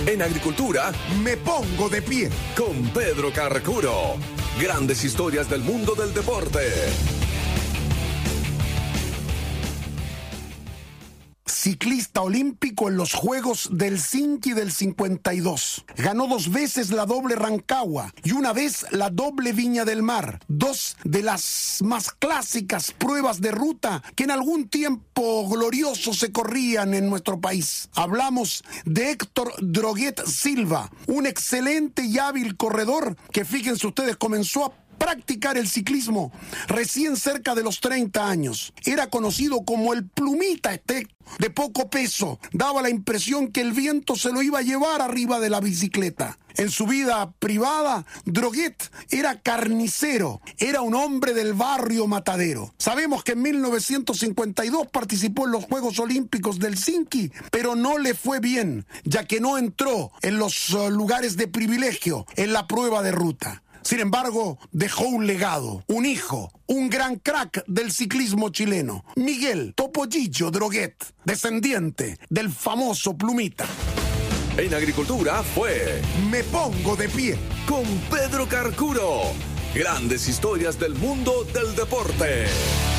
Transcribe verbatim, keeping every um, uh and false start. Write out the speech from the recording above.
En agricultura, Me pongo de pie. con Pedro Carcuro. Grandes historias del mundo del deporte. Ciclista olímpico en los Juegos del Helsinki del cincuenta y dos. Ganó dos veces la doble Rancagua y una vez la doble Viña del Mar. Dos de las más clásicas pruebas de ruta que en algún tiempo glorioso se corrían en nuestro país. Hablamos de Héctor Droguet Silva, un excelente y hábil corredor que, fíjense ustedes, comenzó a practicar el ciclismo recién cerca de los treinta años. Era conocido como el plumita este, de poco peso. Daba la impresión que el viento se lo iba a llevar arriba de la bicicleta. En su vida privada, Droguet era carnicero, era un hombre del barrio matadero. Sabemos que en mil novecientos cincuenta y dos participó en los Juegos Olímpicos del Helsinki, pero no le fue bien, ya que no entró en los uh, lugares de privilegio en la prueba de ruta. Sin embargo, dejó un legado, un hijo, un gran crack del ciclismo chileno, Miguel Topollillo Droguet, descendiente del famoso plumita. En agricultura fue Me pongo de pie. con Pedro Carcuro. Grandes historias del mundo del deporte.